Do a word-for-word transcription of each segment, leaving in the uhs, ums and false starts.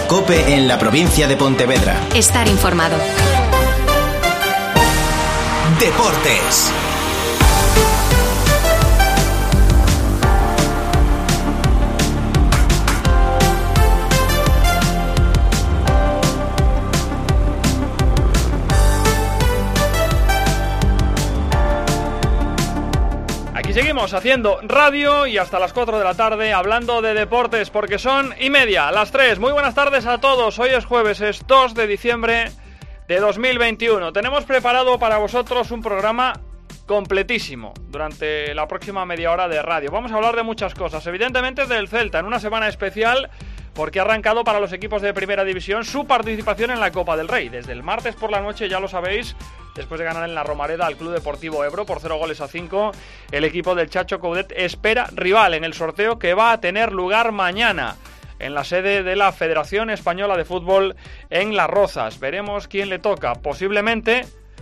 COPE en la provincia de Pontevedra. Estar informado. Deportes. Seguimos haciendo radio y hasta las cuatro de la tarde hablando de deportes porque son y media, las tres. Muy buenas tardes a todos. Hoy es jueves, es dos de diciembre de dos mil veintiuno. Tenemos preparado para vosotros un programa completísimo durante la próxima media hora de radio. Vamos a hablar de muchas cosas, evidentemente del Celta, en una semana especial porque ha arrancado para los equipos de Primera División su participación en la Copa del Rey. Desde el martes por la noche, ya lo sabéis, después de ganar en la Romareda al Club Deportivo Ebro por cero goles a cinco, el equipo del Chacho Coudet espera rival en el sorteo que va a tener lugar mañana en la sede de la Federación Española de Fútbol en Las Rozas. Veremos quién le toca, posiblemente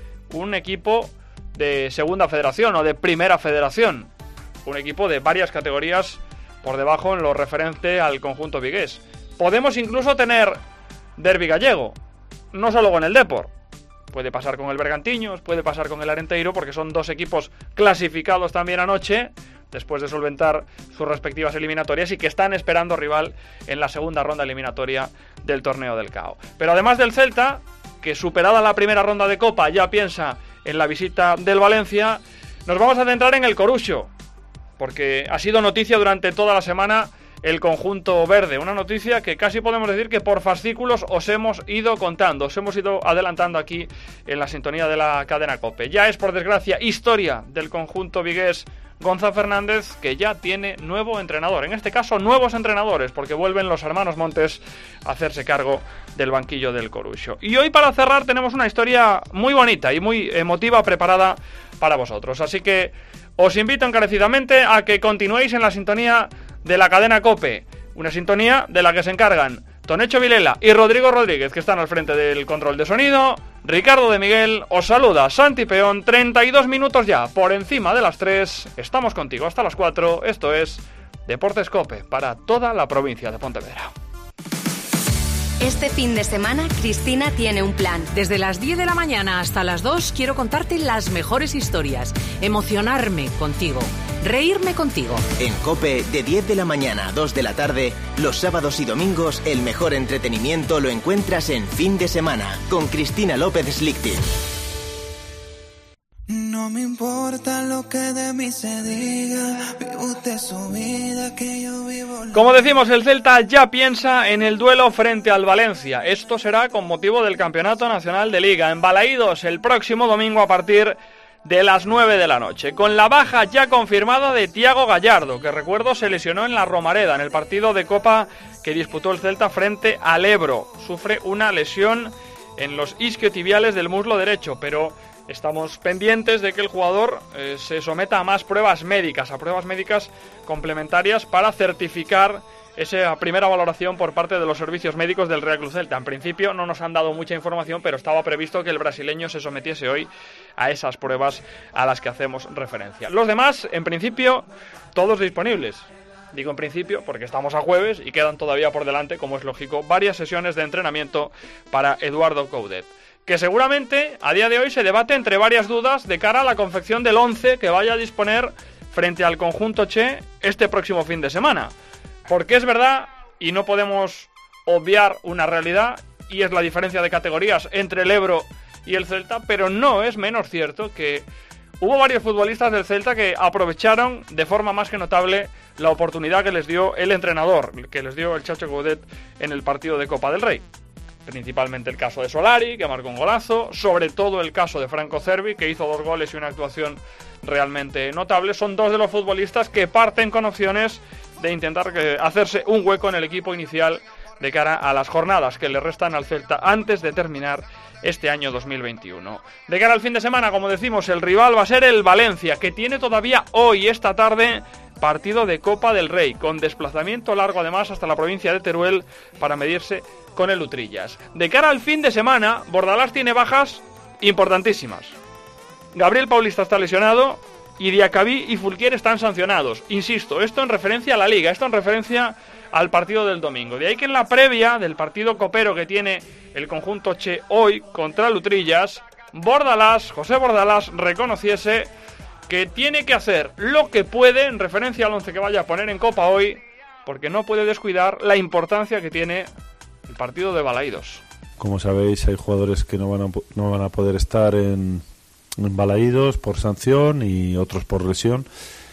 un equipo de Segunda Federación o de Primera Federación, un equipo de varias categorías por debajo en lo referente al conjunto vigués. Podemos incluso tener derbi gallego, no solo con el Depor. Puede pasar con el Bergantiños, puede pasar con el Arenteiro, porque son dos equipos clasificados también anoche, después de solventar sus respectivas eliminatorias y que están esperando rival en la segunda ronda eliminatoria del torneo del C A O. Pero además del Celta, que superada la primera ronda de Copa ya piensa en la visita del Valencia, nos vamos a centrar en el Coruxo, porque ha sido noticia durante toda la semana el conjunto verde, una noticia que casi podemos decir que por fascículos os hemos ido contando, os hemos ido adelantando aquí en la sintonía de la cadena COPE. Ya es, por desgracia, historia del conjunto vigués Gonza Fernández, que ya tiene nuevo entrenador, en este caso nuevos entrenadores, porque vuelven los hermanos Montes a hacerse cargo del banquillo del Coruxo. Y hoy, para cerrar, tenemos una historia muy bonita y muy emotiva preparada para vosotros, así que os invito encarecidamente a que continuéis en la sintonía de la cadena COPE, una sintonía de la que se encargan Tonecho Vilela y Rodrigo Rodríguez, que están al frente del control de sonido. Ricardo de Miguel os saluda, Santi Peón, treinta y dos minutos ya, por encima de las tres, estamos contigo hasta las cuatro, esto es Deportes COPE, para toda la provincia de Pontevedra. Este fin de semana, Cristina tiene un plan. Desde las diez de la mañana hasta las dos quiero contarte las mejores historias, emocionarme contigo, reírme contigo. En COPE, de diez de la mañana a dos de la tarde, los sábados y domingos, el mejor entretenimiento lo encuentras en Fin de Semana, con Cristina López Slichting. No me importa lo que de mí se diga, vive usted su vida, que yo vivo. Como decimos, el Celta ya piensa en el duelo frente al Valencia. Esto será con motivo del Campeonato Nacional de Liga, en Balaídos, el próximo domingo a partir de las nueve de la noche, con la baja ya confirmada de Thiago Gallardo, que recuerdo se lesionó en la Romareda, en el partido de Copa que disputó el Celta frente al Ebro. Sufre una lesión en los isquiotibiales del muslo derecho, pero estamos pendientes de que el jugador eh, se someta a más pruebas médicas, a pruebas médicas complementarias para certificar esa primera valoración por parte de los servicios médicos del Real Club Celta. En principio no nos han dado mucha información, pero estaba previsto que el brasileño se sometiese hoy a esas pruebas a las que hacemos referencia. Los demás, en principio, todos disponibles. Digo en principio porque estamos a jueves y quedan todavía por delante, como es lógico, varias sesiones de entrenamiento para Eduardo Coudet, que seguramente a día de hoy se debate entre varias dudas de cara a la confección del once que vaya a disponer frente al conjunto Che este próximo fin de semana. Porque es verdad, y no podemos obviar una realidad, y es la diferencia de categorías entre el Ebro y el Celta, pero no es menos cierto que hubo varios futbolistas del Celta que aprovecharon de forma más que notable la oportunidad que les dio el entrenador, que les dio el Chacho Coudet en el partido de Copa del Rey. Principalmente el caso de Solari, que marcó un golazo, sobre todo el caso de Franco Cervi, que hizo dos goles y una actuación realmente notable. Son dos de los futbolistas que parten con opciones de intentar hacerse un hueco en el equipo inicial de cara a las jornadas que le restan al Celta antes de terminar este año dos mil veintiuno. De cara al fin de semana, como decimos, el rival va a ser el Valencia, que tiene todavía hoy, esta tarde, partido de Copa del Rey, con desplazamiento largo además hasta la provincia de Teruel para medirse con el Utrillas. De cara al fin de semana, Bordalás tiene bajas importantísimas. Gabriel Paulista está lesionado, y Diacabí y Fulquier están sancionados. Insisto, esto en referencia a la Liga, esto en referencia al partido del domingo. De ahí que en la previa del partido copero que tiene el conjunto Che hoy contra Lutrillas, Bordalás, José Bordalás, reconociese que tiene que hacer lo que puede en referencia al once que vaya a poner en Copa hoy, porque no puede descuidar la importancia que tiene el partido de Balaídos. Como sabéis, hay jugadores que no van a, no van a poder estar en, en Balaídos por sanción y otros por lesión,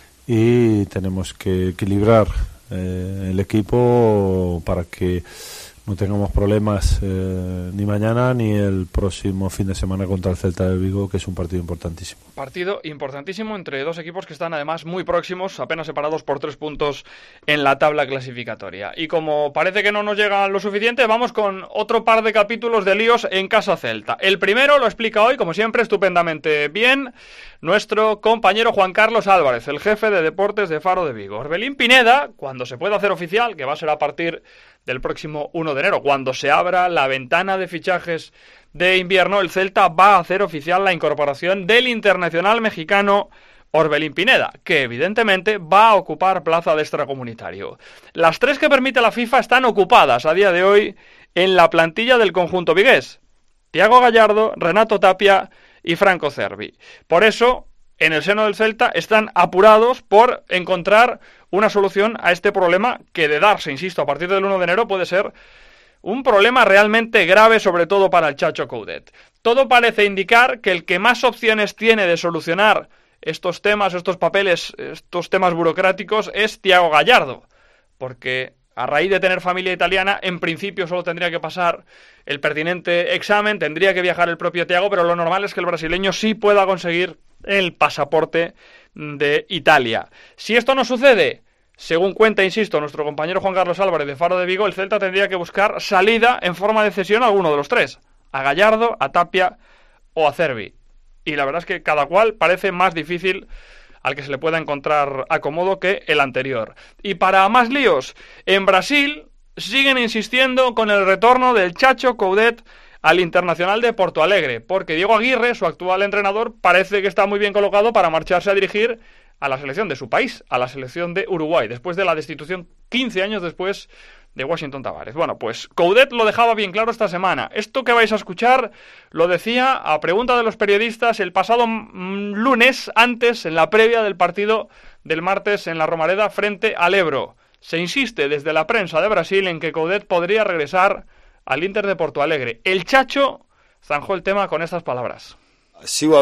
y tenemos que equilibrar eh, el equipo para que no tengamos problemas eh, ni mañana ni el próximo fin de semana contra el Celta de Vigo, que es un partido importantísimo. Partido importantísimo entre dos equipos que están además muy próximos, apenas separados por tres puntos en la tabla clasificatoria. Y como parece que no nos llega lo suficiente, vamos con otro par de capítulos de líos en Casa Celta. El primero lo explica hoy, como siempre, estupendamente bien, nuestro compañero Juan Carlos Álvarez, el jefe de deportes de Faro de Vigo. Orbelín Pineda, cuando se pueda hacer oficial, que va a ser a partir del próximo uno de enero, cuando se abra la ventana de fichajes de invierno, el Celta va a hacer oficial la incorporación del internacional mexicano Orbelín Pineda, que evidentemente va a ocupar plaza de extracomunitario. Las tres que permite la FIFA están ocupadas a día de hoy en la plantilla del conjunto vigués: Thiago Gallardo, Renato Tapia y Franco Cervi. Por eso, en el seno del Celta están apurados por encontrar una solución a este problema que, de darse, insisto, a partir del uno de enero puede ser un problema realmente grave, sobre todo para el Chacho Coudet. Todo parece indicar que el que más opciones tiene de solucionar estos temas, estos papeles, estos temas burocráticos es Thiago Gallardo, porque a raíz de tener familia italiana, en principio solo tendría que pasar el pertinente examen, tendría que viajar el propio Thiago, pero lo normal es que el brasileño sí pueda conseguir el pasaporte de Italia. Si esto no sucede, según cuenta, insisto, nuestro compañero Juan Carlos Álvarez de Faro de Vigo, el Celta tendría que buscar salida en forma de cesión a alguno de los tres, a Gallardo, a Tapia o a Cervi. Y la verdad es que cada cual parece más difícil al que se le pueda encontrar acomodo que el anterior. Y para más líos, en Brasil siguen insistiendo con el retorno del Chacho Coudet al Internacional de Porto Alegre, porque Diego Aguirre, su actual entrenador, parece que está muy bien colocado para marcharse a dirigir a la selección de su país, a la selección de Uruguay, después de la destitución quince años después de Washington Tavares. Bueno, pues Coudet lo dejaba bien claro esta semana. Esto que vais a escuchar lo decía a pregunta de los periodistas el pasado mm, lunes, antes, en la previa del partido del martes en la Romareda frente al Ebro. Se insiste desde la prensa de Brasil en que Coudet podría regresar al Inter de Porto Alegre. El Chacho zanjó el tema con estas palabras. Sigo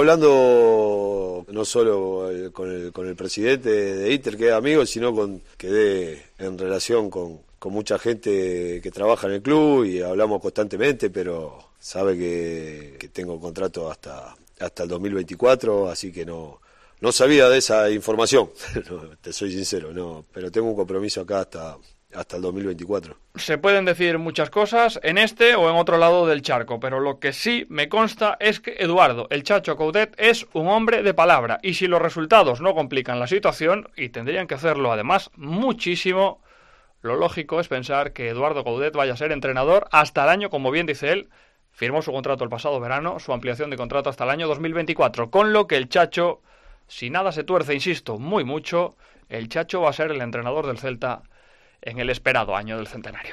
hablando no solo con el, con el presidente de Inter, que es amigo, sino con quedé en relación con, con mucha gente que trabaja en el club y hablamos constantemente, pero sabe que, que tengo contrato hasta, hasta el dos mil veinticuatro, así que no, no sabía de esa información, no, te soy sincero, no, pero tengo un compromiso acá hasta... hasta el dos mil veinticuatro. Se pueden decir muchas cosas en este o en otro lado del charco, pero lo que sí me consta es que Eduardo, el Chacho Coudet, es un hombre de palabra, y si los resultados no complican la situación, y tendrían que hacerlo además muchísimo, lo lógico es pensar que Eduardo Coudet vaya a ser entrenador hasta el año, como bien dice él, firmó su contrato el pasado verano, su ampliación de contrato hasta el año dos mil veinticuatro, con lo que el Chacho, si nada se tuerce, insisto, muy mucho, el Chacho va a ser el entrenador del Celta en el esperado año del centenario.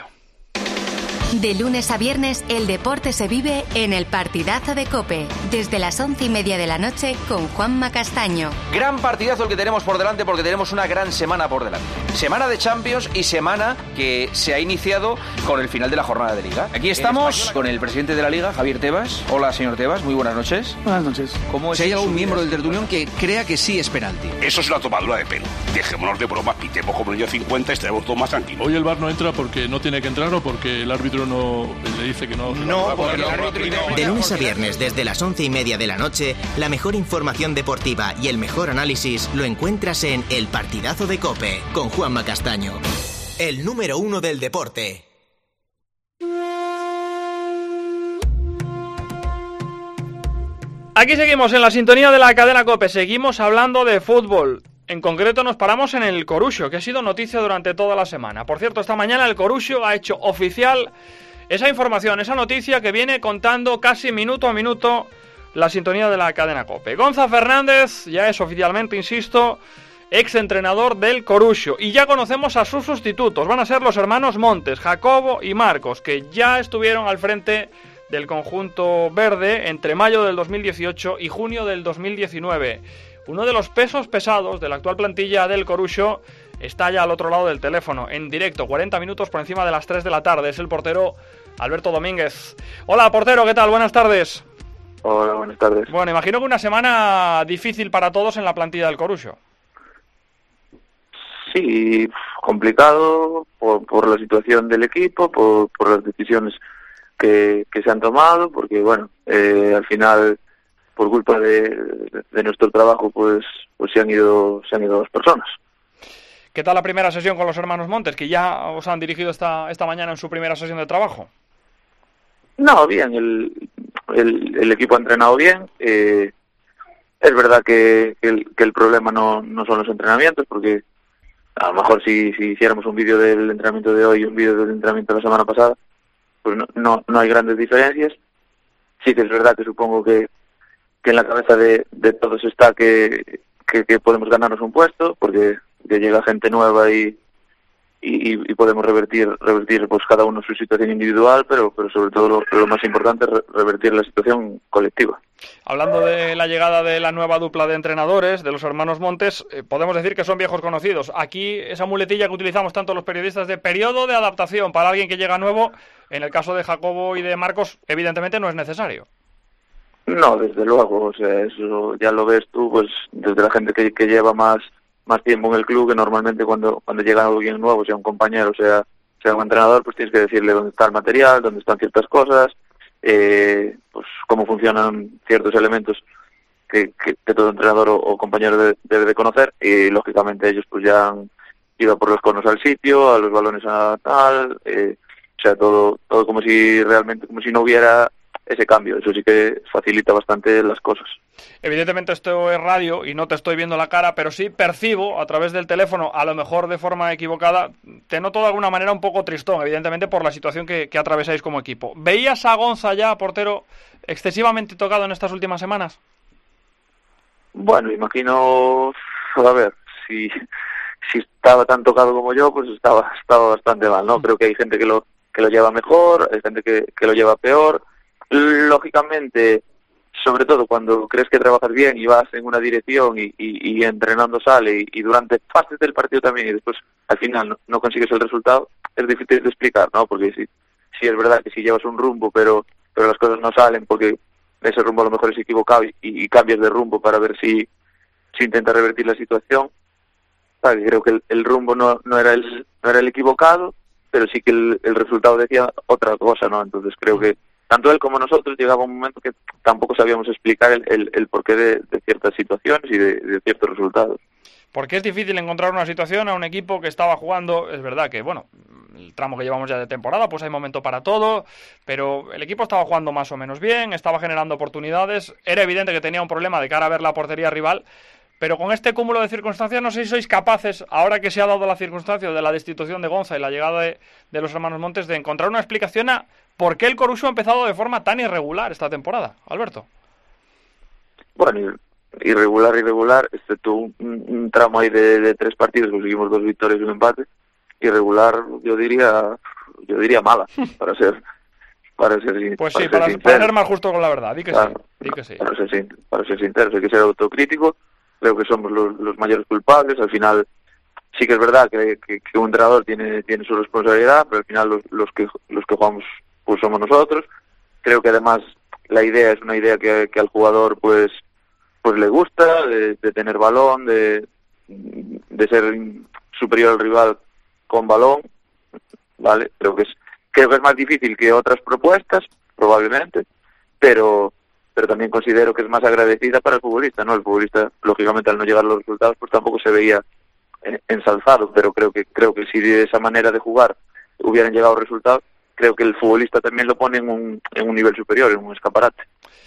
De lunes a viernes, el deporte se vive en el partidazo de COPE, desde las once y media de la noche con Juanma Castaño. Gran partidazo el que tenemos por delante, porque tenemos una gran semana por delante. Semana de Champions y semana que se ha iniciado con el final de la jornada de Liga. Aquí estamos con el presidente de la Liga, Javier Tebas. Hola, señor Tebas, muy buenas noches. Buenas noches. ¿Cómo es? Si hay algún miembro del tertulión que crea que sí es penalti. Eso es una tomadura de pelo. Dejémonos de bromas, pitemos como el año cincuenta y estaremos todos más tranquilos. Hoy el V A R no entra porque no tiene que entrar o porque el árbitro no le dice que no. No, porque el árbitro no. De lunes a viernes, desde las once y media de la noche, la mejor información deportiva y el mejor análisis lo encuentras en El Partidazo de COPE, con Juanma Castaño, el número uno del deporte. Aquí seguimos en la sintonía de la cadena COPE, seguimos hablando de fútbol. En concreto nos paramos en el Coruxo, que ha sido noticia durante toda la semana. Por cierto, esta mañana el Coruxo ha hecho oficial esa información, esa noticia que viene contando casi minuto a minuto la sintonía de la cadena COPE. Gonza Fernández ya es oficialmente, insisto, exentrenador del Coruxo, y ya conocemos a sus sustitutos. Van a ser los hermanos Montes, Jacobo y Marcos, que ya estuvieron al frente del conjunto verde entre mayo del dos mil dieciocho y junio del dos mil diecinueve. Uno de los pesos pesados de la actual plantilla del Coruxo está ya al otro lado del teléfono, en directo, cuarenta minutos por encima de las tres de la tarde. Es el portero Alberto Domínguez. Hola, portero, ¿qué tal? Buenas tardes. Hola, buenas tardes. Bueno, imagino que una semana difícil para todos en la plantilla del Coruxo. Sí, complicado por, por la situación del equipo, por, por las decisiones que, que se han tomado, porque bueno, eh, al final, por culpa de, de nuestro trabajo, pues, pues se han ido, se han ido dos personas. ¿Qué tal la primera sesión con los hermanos Montes, que ya os han dirigido esta, esta mañana en su primera sesión de trabajo? No, bien, el, el, el equipo ha entrenado bien. Eh, es verdad que, que, el, que el problema no, no son los entrenamientos, porque a lo mejor si, si hiciéramos un vídeo del entrenamiento de hoy y un vídeo del entrenamiento de la semana pasada, pues no, no, no hay grandes diferencias. Sí que es verdad que supongo que, que en la cabeza de, de todos está que, que, que podemos ganarnos un puesto, porque que llega gente nueva y, y, y podemos revertir revertir pues cada uno su situación individual, pero pero sobre todo lo, lo más importante es re, revertir la situación colectiva. Hablando de la llegada de la nueva dupla de entrenadores, de los hermanos Montes, eh, podemos decir que son viejos conocidos. Aquí esa muletilla que utilizamos tanto los periodistas de periodo de adaptación para alguien que llega nuevo, en el caso de Jacobo y de Marcos, evidentemente no es necesario. No, desde luego, o sea, eso ya lo ves tú, pues desde la gente que, que lleva más más tiempo en el club, que normalmente cuando cuando llega alguien nuevo, sea un compañero, sea sea un entrenador, pues tienes que decirle dónde está el material, dónde están ciertas cosas, eh, pues cómo funcionan ciertos elementos que, que, que todo entrenador o, o compañero debe, debe de conocer, y lógicamente ellos pues ya han ido a por los conos al sitio, a los balones a tal, eh, o sea, todo todo como si realmente, como si no hubiera ese cambio. Eso sí que facilita bastante las cosas. Evidentemente esto es radio y no te estoy viendo la cara, pero sí percibo a través del teléfono, a lo mejor de forma equivocada, te noto de alguna manera un poco tristón, evidentemente por la situación que, que atravesáis como equipo. ¿Veías a Gonza ya, portero, excesivamente tocado en estas últimas semanas? Bueno, imagino, a ver, si, si estaba tan tocado como yo, pues estaba estaba bastante mal, ¿no? Creo que hay gente que lo que lo lleva mejor, hay gente que, que lo lleva peor. Lógicamente, sobre todo cuando crees que trabajas bien y vas en una dirección y, y, y entrenando sale y, y durante partes del partido también y después al final no, no consigues el resultado, es difícil de explicar, ¿no? Porque sí, sí es verdad que si llevas un rumbo pero pero las cosas no salen porque ese rumbo a lo mejor es equivocado y, y cambias de rumbo para ver si, si intentas revertir la situación. Vale, creo que el, el rumbo no, no era el no era el equivocado, pero sí que el, el resultado decía otra cosa, ¿no? Entonces creo que tanto él como nosotros llegaba un momento que tampoco sabíamos explicar el, el, el porqué de, de ciertas situaciones y de, de ciertos resultados. Porque es difícil encontrar una situación a un equipo que estaba jugando, es verdad que, bueno, el tramo que llevamos ya de temporada, pues hay momento para todo, pero el equipo estaba jugando más o menos bien, estaba generando oportunidades, era evidente que tenía un problema de cara a ver la portería rival, pero con este cúmulo de circunstancias no sé si sois capaces, ahora que se ha dado la circunstancia de la destitución de Gonza y la llegada de, de los hermanos Montes, de encontrar una explicación a por qué el Coruxo ha empezado de forma tan irregular esta temporada, Alberto. Bueno, irregular, irregular, excepto un, un tramo ahí de, de tres partidos, conseguimos dos victorias y un empate. Irregular, yo diría, yo diría mala, para ser, para ser, pues para sí, ser para, para ser más justo con la verdad, di que claro, sí, di que sí. Para ser, para ser sinceros, hay que ser autocrítico. Creo que somos los, los mayores culpables. Al final, sí que es verdad que, que, que un entrenador tiene tiene su responsabilidad, pero al final los, los que los que jugamos pues somos nosotros. Creo que además la idea es una idea que, que al jugador pues pues le gusta, de, de tener balón, de, de ser superior al rival con balón, vale. Creo que es creo que es más difícil que otras propuestas, probablemente, pero pero también considero que es más agradecida para el futbolista, ¿no? El futbolista, lógicamente, al no llegar a los resultados, pues tampoco se veía eh, ensalzado, pero creo que creo que si de esa manera de jugar hubieran llegado resultados, creo que el futbolista también lo pone en un, en un nivel superior, en un escaparate.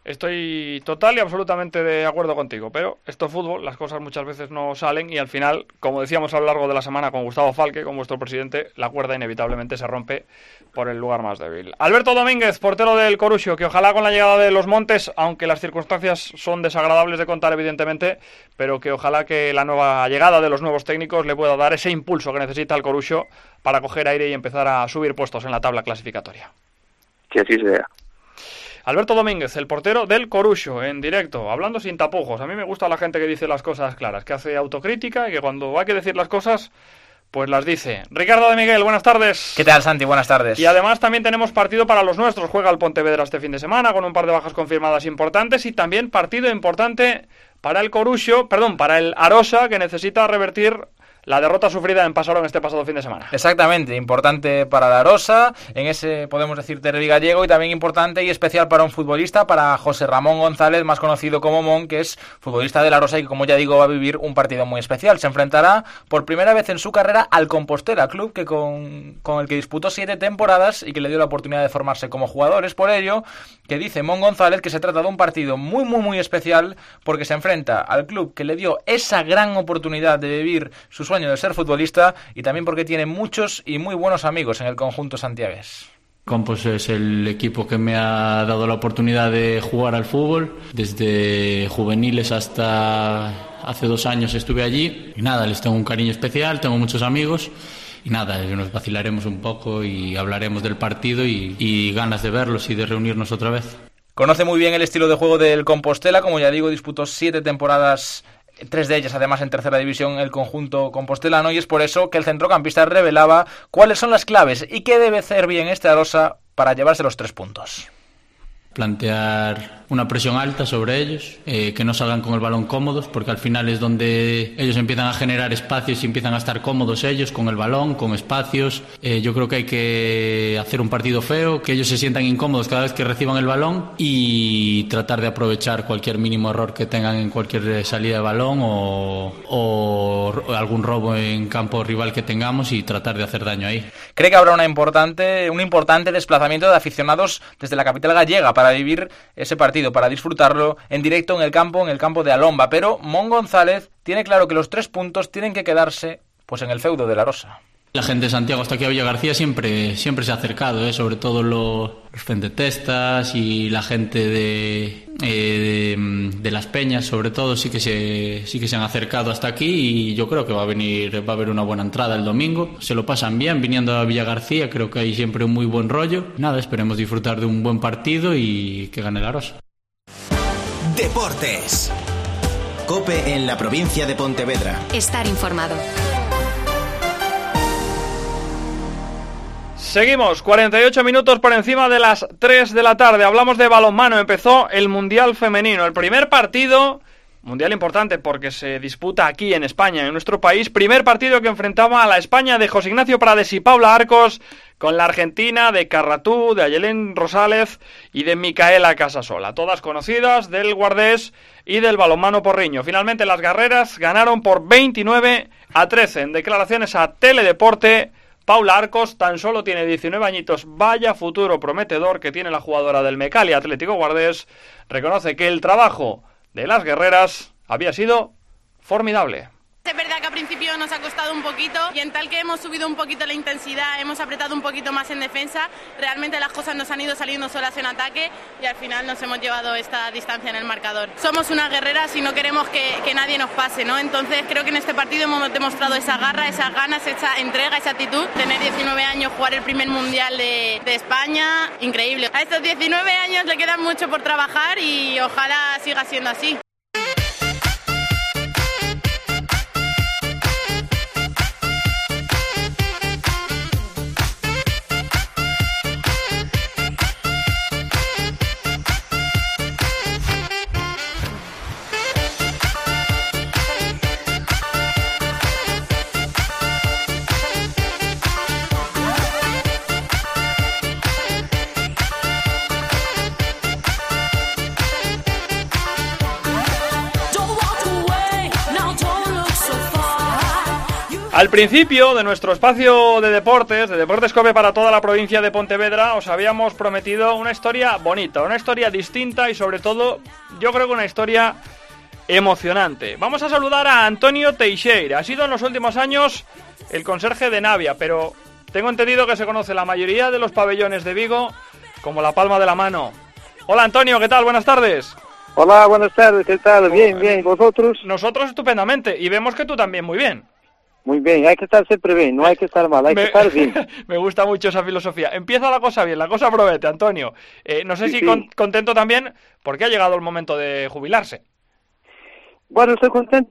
Estoy total y absolutamente de acuerdo contigo, pero esto es fútbol, las cosas muchas veces no salen y al final, como decíamos a lo largo de la semana con Gustavo Falque, con vuestro presidente, la cuerda inevitablemente se rompe por el lugar más débil. Alberto Domínguez, portero del Coruxo, que ojalá con la llegada de los Montes, aunque las circunstancias son desagradables de contar evidentemente, pero que ojalá que la nueva llegada de los nuevos técnicos le pueda dar ese impulso que necesita el Coruxo para coger aire y empezar a subir puestos en la tabla clasificatoria. Que así sea. Alberto Domínguez, el portero del Coruxo, en directo, hablando sin tapujos. A mí me gusta la gente que dice las cosas claras, que hace autocrítica y que cuando hay que decir las cosas, pues las dice. Ricardo de Miguel, buenas tardes. ¿Qué tal, Santi? Buenas tardes. Y además también tenemos partido para los nuestros. Juega el Pontevedra este fin de semana con un par de bajas confirmadas importantes y también partido importante para el Coruxo, perdón, para el Arosa, que necesita revertir la derrota sufrida en Pasarón este pasado fin de semana. Exactamente, importante para la Arosa, en ese podemos decir derbi gallego, y también importante y especial para un futbolista, para José Ramón González, más conocido como Mon, que es futbolista de la Arosa y que, como ya digo, va a vivir un partido muy especial. Se enfrentará por primera vez en su carrera al Compostela, club que con, con el que disputó siete temporadas y que le dio la oportunidad de formarse como jugador. Es por ello que dice Mon González que se trata de un partido muy muy muy especial, porque se enfrenta al club que le dio esa gran oportunidad de vivir su sueño de ser futbolista, y también porque tiene muchos y muy buenos amigos en el conjunto santiagués. Compos es el equipo que me ha dado la oportunidad de jugar al fútbol. Desde juveniles hasta hace dos años estuve allí. Y nada, les tengo un cariño especial, tengo muchos amigos. Y nada, nos vacilaremos un poco y hablaremos del partido y, y ganas de verlos y de reunirnos otra vez. Conoce muy bien el estilo de juego del Compostela, como ya digo, disputó siete temporadas, tres de ellas además en tercera división, el conjunto compostelano, y es por eso que el centrocampista revelaba cuáles son las claves y qué debe hacer bien este Arosa para llevarse los tres puntos. Plantear una presión alta sobre ellos, eh, que no salgan con el balón cómodos, porque al final es donde ellos empiezan a generar espacios y empiezan a estar cómodos ellos con el balón, con espacios. Eh, yo creo que hay que hacer un partido feo, que ellos se sientan incómodos cada vez que reciban el balón y tratar de aprovechar cualquier mínimo error que tengan en cualquier salida de balón o, o algún robo en campo rival que tengamos y tratar de hacer daño ahí. Cree que habrá una importante, un importante desplazamiento de aficionados desde la capital gallega para vivir ese partido, para disfrutarlo en directo en el campo, en el campo de Alomba, pero Mon González tiene claro que los tres puntos tienen que quedarse pues en el feudo de la Arosa. La gente de Santiago hasta aquí a Villa García siempre, siempre se ha acercado, ¿eh? Sobre todo los, los fendetestas y la gente de, eh, de, de Las Peñas, sobre todo, sí que, se, sí que se han acercado hasta aquí, y yo creo que va a venir, va a haber una buena entrada el domingo. Se lo pasan bien viniendo a Villa García, creo que hay siempre un muy buen rollo. Nada, esperemos disfrutar de un buen partido y que gane la Arosa. Deportes. COPE en la provincia de Pontevedra. Estar informado. Seguimos, cuarenta y ocho minutos por encima de las tres de la tarde. Hablamos de balonmano. Empezó el Mundial Femenino. El primer partido, mundial importante porque se disputa aquí en España, en nuestro país. Primer partido que enfrentaba a la España de José Ignacio Prades y Paula Arcos con la Argentina de Carratú, de Ayelén Rosales y de Micaela Casasola. Todas conocidas del Guardés y del balonmano porriño. Finalmente las guerreras ganaron por veintinueve a trece. En declaraciones a Teledeporte, Paula Arcos tan solo tiene diecinueve añitos. Vaya futuro prometedor que tiene la jugadora del Mecali Atlético Guardés. Reconoce que el trabajo de las guerreras había sido formidable. Es verdad que al principio nos ha costado un poquito, y en tal que hemos subido un poquito la intensidad, hemos apretado un poquito más en defensa, realmente las cosas nos han ido saliendo solas en ataque y al final nos hemos llevado esta distancia en el marcador. Somos unas guerreras y no queremos que, que nadie nos pase, ¿no? Entonces creo que en este partido hemos demostrado esa garra, esas ganas, esa entrega, esa actitud. Tener diecinueve años, jugar el primer mundial de, de España, increíble. A estos diecinueve años le quedan mucho por trabajar y ojalá siga siendo así. Al principio de nuestro espacio de deportes, de Deportes COPE para toda la provincia de Pontevedra, os habíamos prometido una historia bonita, una historia distinta y sobre todo, yo creo que una historia emocionante. Vamos a saludar a Antonio Teixeira. Ha sido en los últimos años el conserje de Navia, pero tengo entendido que se conoce la mayoría de los pabellones de Vigo como la palma de la mano. Hola Antonio, ¿qué tal? Buenas tardes. Hola, buenas tardes, ¿qué tal? Bien, bien, ¿vosotros? Nosotros estupendamente, y vemos que tú también muy bien. Muy bien, hay que estar siempre bien, no hay que estar mal, hay me, que estar bien. Me gusta mucho esa filosofía. Empieza la cosa bien, la cosa promete, Antonio. Eh, no sé sí, si sí. Con, contento también porque ha llegado el momento de jubilarse. Bueno, estoy contento.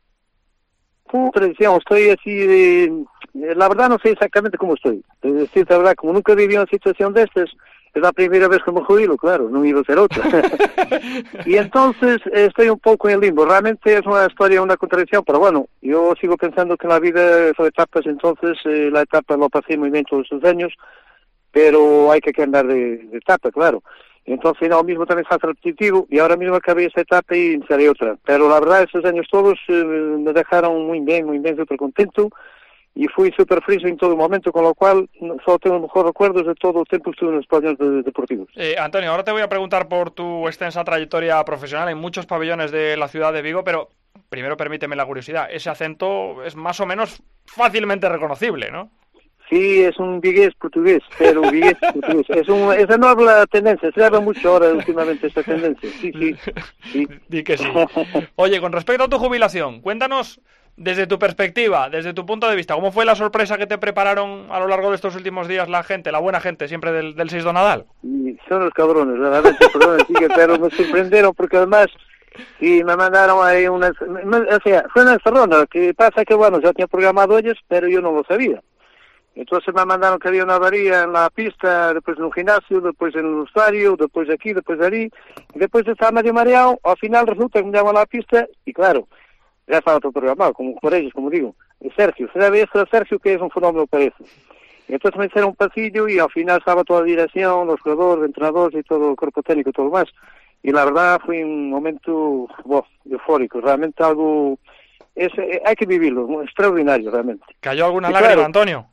Tradición, estoy así de... La verdad no sé exactamente cómo estoy. Es decir, la verdad, como nunca viví una situación de estas, es la primera vez que me jubilo, claro, no iba a ser otra. Y entonces estoy un poco en limbo. Realmente es una historia, una contradicción, pero bueno, yo sigo pensando que en la vida son etapas, entonces eh, la etapa lo pasé muy bien todos esos años, pero hay que cambiar de, de etapa, claro. Entonces ahora mismo también se hace repetitivo y ahora mismo acabé esta etapa y iniciaré otra. Pero la verdad, esos años todos eh, me dejaron muy bien, muy bien, súper contento. Y fui súper feliz en todo momento, con lo cual solo tengo los mejores recuerdos de todo el tiempo que estuve en los pabellones de, deportivos. Eh, Antonio, ahora te voy a preguntar por tu extensa trayectoria profesional en muchos pabellones de la ciudad de Vigo, pero primero permíteme la curiosidad, ese acento es más o menos fácilmente reconocible, ¿no? Sí, es un vigués portugués, pero vigués portugués. Es, un, es una nueva tendencia, se habla mucho ahora últimamente esta tendencia. Sí, sí. sí. Di que sí. Oye, con respecto a tu jubilación, cuéntanos... Desde tu perspectiva, desde tu punto de vista, ¿cómo fue la sorpresa que te prepararon a lo largo de estos últimos días la gente, la buena gente, siempre del, del seis de Nadal? Y son los cabrones, realmente, perdón, sí, pero me sorprendieron porque además, sí, me mandaron ahí unas... Me, o sea, fue una encerrona, que pasa que, bueno, ya tenía programado ellos, pero yo no lo sabía. Entonces me mandaron que había una avería en la pista, después en un gimnasio, después en el estadio, después aquí, después allí, y después estaba medio mareado, al final resulta que me llaman a la pista, y claro... ya estaba todo programado, como por ellos, como digo. Y Sergio, ¿sabes? Eso Sergio que es un fenómeno parece. Y entonces me hicieron un pasillo y al final estaba toda la dirección, los jugadores, entrenadores y todo el cuerpo técnico y todo lo más. Y la verdad fue un momento wow, eufórico, realmente algo... Es, hay que vivirlo, extraordinario realmente. ¿Cayó alguna y lágrima, claro, Antonio?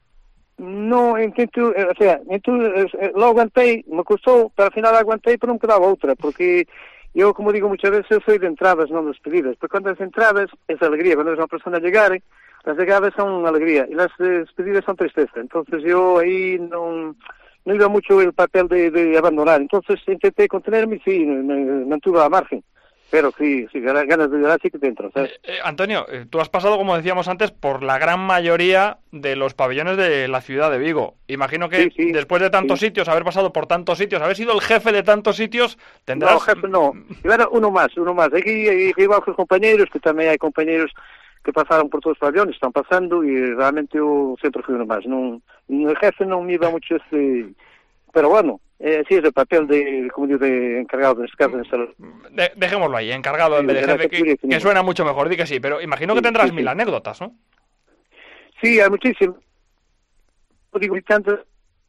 No, intento, o sea, entonces, lo aguanté, me costó, pero al final aguanté, pero no me quedaba otra, porque... Yo, como digo muchas veces, yo soy de entradas, no de despedidas. Porque cuando las entradas es alegría. Cuando es una persona llegar, las llegadas son alegría. Y las despedidas son tristeza. Entonces yo ahí no, no iba mucho el papel de, de abandonar. Entonces intenté contenerme y sí, me, me mantuve a margen. Pero sí, sí, ganas de llorar sí que dentro, ¿sabes? Eh, eh, Antonio, eh, tú has pasado, como decíamos antes, por la gran mayoría de los pabellones de la ciudad de Vigo. Imagino que sí, sí, después de tantos sí. sitios, haber pasado por tantos sitios, haber sido el jefe de tantos sitios, tendrás... No, jefe no. Yo era uno más, uno más. Aquí hay otros compañeros, que también hay compañeros que pasaron por todos los pabellones, están pasando, y realmente yo siempre fui uno más. No, el jefe no me iba mucho este... Pero bueno... Eh, sí, es el papel de, como digo, de encargado de este caso. De, dejémoslo ahí, encargado sí, en vez de jefe, que, que, que suena mucho mejor, di que sí, pero imagino que tendrás sí, sí, mil sí. anécdotas, ¿no? Sí, hay muchísimas. Digo, tanto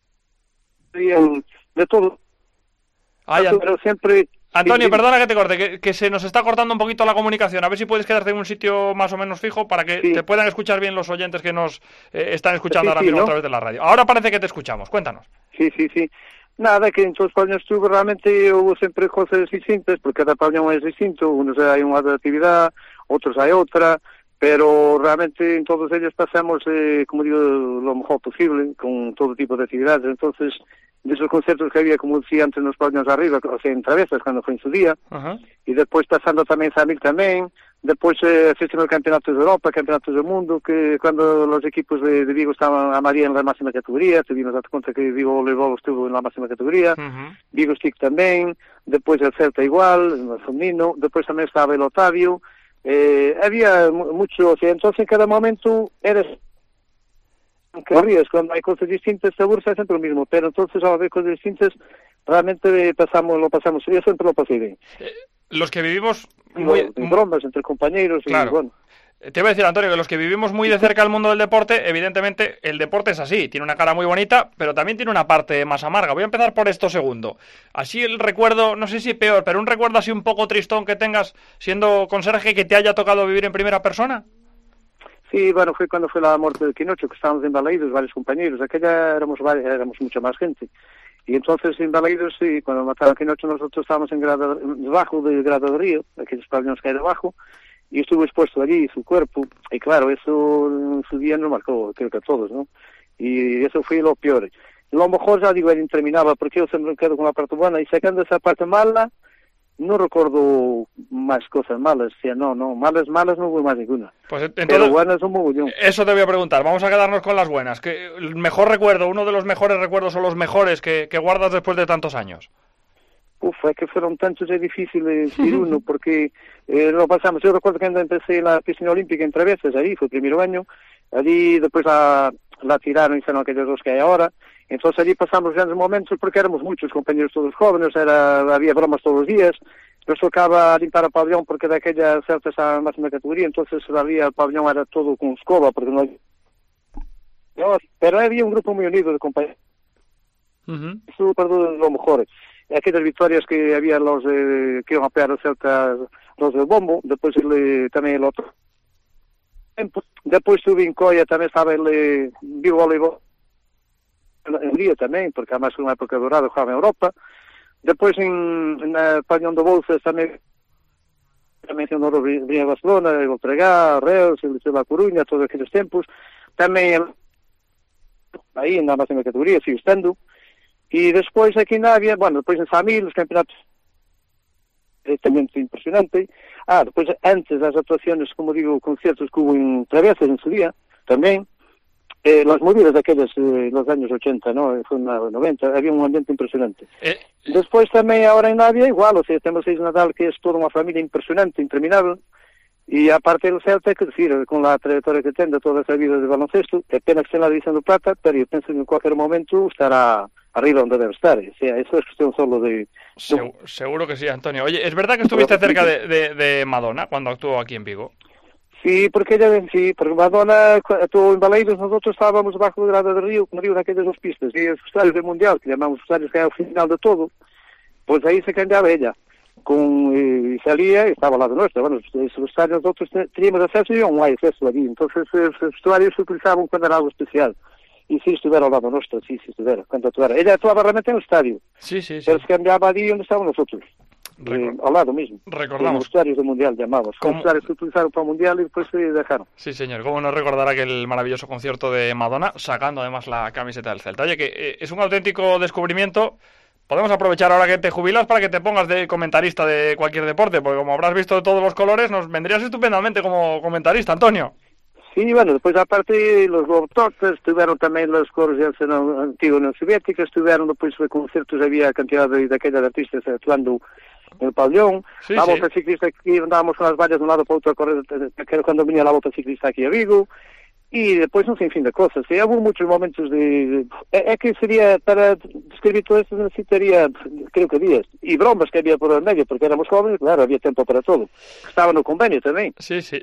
de todo. Ay, tanto, pero siempre... Antonio, sí, perdona que te corte, que, que se nos está cortando un poquito la comunicación. A ver si puedes quedarte en un sitio más o menos fijo para que sí. te puedan escuchar bien los oyentes que nos eh, están escuchando sí, ahora mismo sí, ¿no? a través de la radio. Ahora parece que te escuchamos, cuéntanos. Sí, sí, sí. Nada, que en todos los pabellones estuve realmente hubo siempre cosas distintas, porque cada pabellón es distinto, unos hay una actividad, otros hay otra, pero realmente en todos ellos pasamos, eh, como digo, lo mejor posible, con todo tipo de actividades. Entonces, de esos conciertos que había, como decía antes, en los pabellones arriba, o sea, en Travesas, cuando fue en su día, uh-huh. y después pasando también Samil también, después eh, asistimos a campeonatos de Europa, campeonatos del mundo, que cuando los equipos de, de Vigo estaban a María en la máxima categoría, tuvimos dado cuenta que Vigo Voleibol estuvo en la máxima categoría, uh-huh. Vigo Stick también, después el Celta igual, el femenino, después también estaba el Otavio, eh, había mucho, o sea, entonces en cada momento eres... que ríes, cuando hay cosas distintas, seguro es siempre lo mismo, pero entonces al haber cosas distintas, realmente pasamos, lo pasamos, yo siempre lo pasé bien. Eh, los que vivimos... Muy, en bromas entre compañeros claro. y bueno. Te iba a decir, Antonio, que los que vivimos muy de cerca del mundo del deporte, evidentemente el deporte es así, tiene una cara muy bonita, pero también tiene una parte más amarga. Voy a empezar por esto segundo. Así el recuerdo, no sé si peor, pero un recuerdo así un poco tristón que tengas siendo conserje que te haya tocado vivir en primera persona. Sí, bueno, fue cuando fue la muerte de Quinocho, que estábamos en Balaídos, varios compañeros. Aquella éramos varios, éramos mucha más gente. Y entonces en Balaídos, sí, cuando mataron a Quinocho, nosotros estábamos en grada, debajo del Grado de Río, aquellos pabellones que hay debajo, y estuvo expuesto allí su cuerpo. Y claro, eso en su día nos marcó, creo que a todos, ¿no? Y eso fue lo peor. Lo mejor, ya digo, era interminable, porque yo siempre me quedo con la parte buena, y sacando esa parte mala, no recuerdo más cosas malas, o sea, no, no, malas, malas no hubo más ninguna. Pues entonces, pero buenas un mogollón. Eso te voy a preguntar, vamos a quedarnos con las buenas. ¿Qué, el mejor recuerdo, uno de los mejores recuerdos o los mejores que, que guardas después de tantos años? Uf, es que fueron tantos, es difícil decir uno, porque eh, lo pasamos. Yo recuerdo que cuando empecé en la piscina olímpica en Travesas, ahí fue el primer año, allí después la, la tiraron y hicieron aquellos dos que hay ahora. Entonces allí pasamos grandes momentos porque éramos muchos compañeros todos jóvenes, era, había bromas todos los días, nos tocaba limpiar el pabellón porque de aquella certa esa máxima categoría, entonces había, el pabellón era todo con escoba, porque no pero había un grupo muy unido de compañeros. Uh-huh. Eso, perdón, lo mejor. Aquellas victorias que había los eh, que iban a pegar a Celta, los del bombo, después el, también el otro. Después estuve en Coia, también estaba el eh, Vivo Voleibol. En Río tamén, porque además foi unha época dorada, jugaba en Europa. Depois en, en a Pañón de Bolsas tamén tamén mencionou Ría Barcelona, o Tregá, Reus, el Liceo da Coruña, todos aqueles tempos. Tamén aí na máxima categoría, sigo estando. E despois aquí na Navia, bueno, depois en Samil, os campeonatos tamén impresionante. Ah, depois antes das actuaciones, como digo, concertos que hubo en Travesas en su día, tamén. Eh, las movidas de aquellos eh, los años ochenta, ¿no? Fue en los noventa, había un ambiente impresionante. Eh, Después también ahora en Navia igual, o sea, tenemos seis Nadal que es toda una familia impresionante, interminable, y aparte del Celta, que decir, con la trayectoria que tiene toda esa vida de baloncesto, que apenas esté en la división de plata, pero yo pienso que en cualquier momento estará arriba donde debe estar, o sea, eso es cuestión solo de... Segu- seguro que sí, Antonio. Oye, ¿es verdad que estuviste cerca de, de, de Madonna cuando actuó aquí en Vigo? Sí, porque ella, sí, porque Madonna actuó en Balaídos, nosotros estábamos bajo del Grado de Río, como digo, en aquellas dos pistas, y los estadios del Mundial, que llamamos estadios que era el final de todo, pues ahí se cambiaba ella, con, eh, salía y estaba al lado nuestro, bueno, esos estadios nosotros teníamos acceso y no hay acceso allí, entonces los vestuarios se utilizaban cuando era algo especial, y sí estuviera al lado nuestro, sí, sí estuviera, cuando actuara. Ella actuaba realmente en el estadio, sí, sí, sí. Pero se cambiaba allí donde estábamos nosotros. Eh, al lado mismo. Recordamos. Los vestuarios del Mundial llamamos. Los vestuarios que utilizaron para el Mundial y después se dejaron. Sí, señor. ¿Cómo no recordar aquel maravilloso concierto de Madonna, sacando además la camiseta del Celta? Oye, que eh, es un auténtico descubrimiento. Podemos aprovechar ahora que te jubilas para que te pongas de comentarista de cualquier deporte, porque como habrás visto de todos los colores, nos vendrías estupendamente como comentarista, Antonio. Sí, bueno, después aparte los Globetrotters, estuvieron también los coros de la antigua Unión Soviética, estuvieron después de conciertos, había cantidad de, de aquellas artistas actuando en el pabellón, sí, la volta sí. ciclista aquí, andábamos con las vallas de un lado para otro a correr, cuando venía la volta ciclista aquí a Vigo, y después un sinfín de cosas. Sí, hubo muchos momentos de... Es que sería, para describir todo esto necesitaría, creo que días, y bromas que había por el medio, porque éramos jóvenes, claro, había tiempo para todo. Estaba no convenio también. Sí, sí.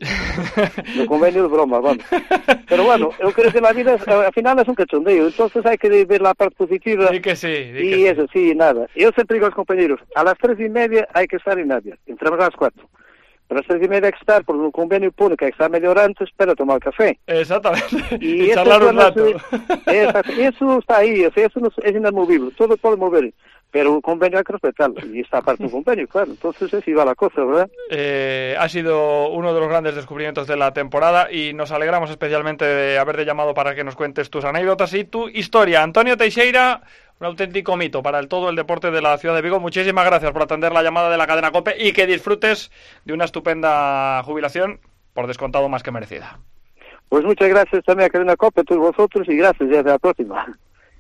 No convenio de broma, vamos. Pero bueno, yo creo que la vida, al final es un cachondeo, entonces hay que ver la parte positiva. Sí que sí. Y que eso, sí. sí, nada. Yo siempre digo a los compañeros, a las tres y media hay que estar en Navia, entramos a las cuatro. A las tres y media hay que estar, porque un convenio pone que hay que estar media hora antes para tomar café. Exactamente. Y, y charlar un rato. Exacto. Eso está ahí, o sea, eso no, es inamovible, todo puede mover. Pero un convenio hay que respetarlo, y está parte del convenio, claro. Entonces así va la cosa, ¿verdad? Eh, ha sido uno de los grandes descubrimientos de la temporada y nos alegramos especialmente de haberte llamado para que nos cuentes tus anécdotas y tu historia. Antonio Teixeira, un auténtico mito para el todo el deporte de la ciudad de Vigo. Muchísimas gracias por atender la llamada de la cadena COPE y que disfrutes de una estupenda jubilación, por descontado más que merecida. Pues muchas gracias también a cadena COPE, a todos vosotros, y gracias, y hasta la próxima.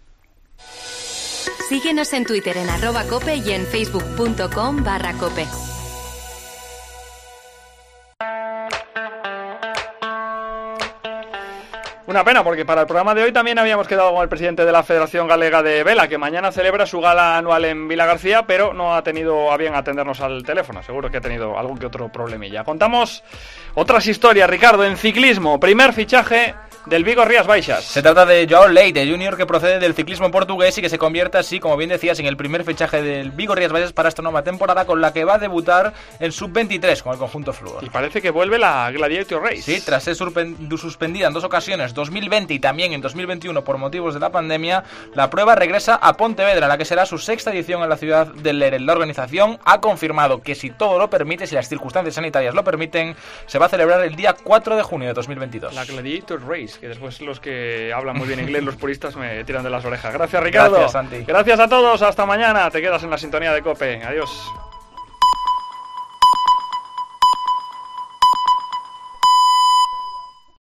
Síguenos en Twitter en arroba cope y en facebook punto com barra cope. Una pena, porque para el programa de hoy también habíamos quedado con el presidente de la Federación Galega de Vela, que mañana celebra su gala anual en Vilagarcía, pero no ha tenido a bien atendernos al teléfono. Seguro que ha tenido algún que otro problemilla. Contamos otras historias, Ricardo, en ciclismo. Primer fichaje del Vigo Rías Baixas. Se trata de Joao Leite, junior que procede del ciclismo portugués y que se convierte así, como bien decías, en el primer fichaje del Vigo Rías Baixas para esta nueva temporada, con la que va a debutar en sub veintitrés con el conjunto Fluor. Y parece que vuelve la Gladiator Race. Sí, tras ser suspendida en dos ocasiones, dos mil veinte y también en dos mil veintiuno por motivos de la pandemia, la prueba regresa a Pontevedra, la que será su sexta edición en la ciudad de Lérel. La organización ha confirmado que si todo lo permite, si las circunstancias sanitarias lo permiten, se va a celebrar el día cuatro de junio de dos mil veintidós. La Gladiator Race, que después los que hablan muy bien inglés, los puristas, me tiran de las orejas. Gracias, Ricardo. Gracias, Santi. Gracias a todos, hasta mañana. Te quedas en la sintonía de COPE. Adiós.